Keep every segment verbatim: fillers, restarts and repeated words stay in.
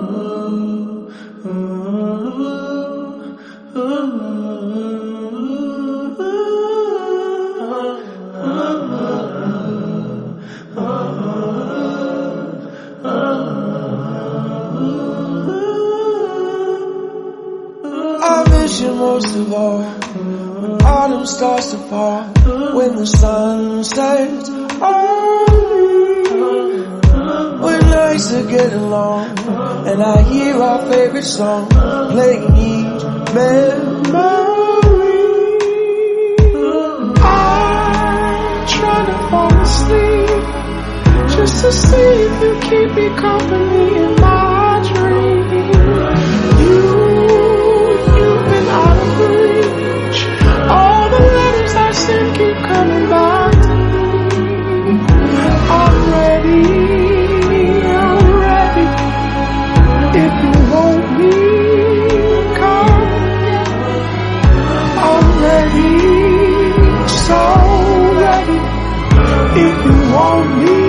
I miss you most of all when autumn starts to fall, when the sun sets on me, when nights are getting long and I hear our favorite song playing each memory. I try to fall asleep just to see if you keep me company in my dreams. You out of reach, all the letters I send keep coming back to me. I'm ready, I'm ready. If you want me, come get me. I'm ready, so ready. If you want me,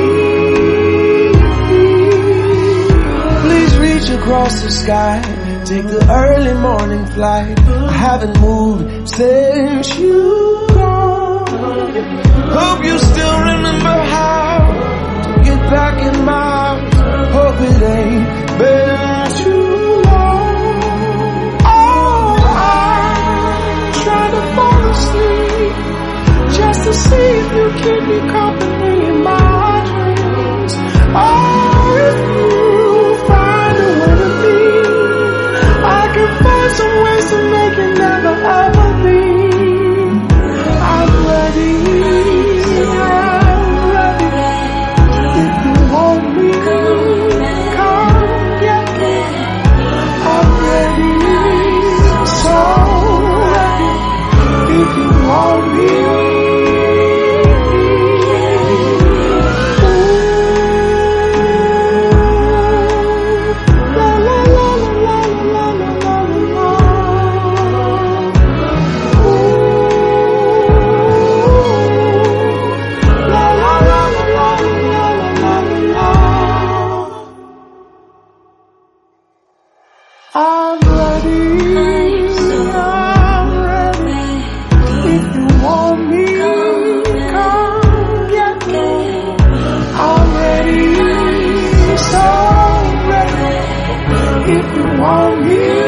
please reach across the sky, take the early morning flight. I haven't moved since you gone. Hope you still remember how to get back in my arms. Hope it ain't been too long. Oh, I try to fall asleep just to see if you keep me company in my dreams. Oh, if you find a way to be, I can find some ways to make it never ever be. I'm ready, I'm ready. If you want me, come get me. I'm ready, so ready. If you want me. I'm ready, I'm ready. If you want me, come get me. I'm ready, so ready. If you want me.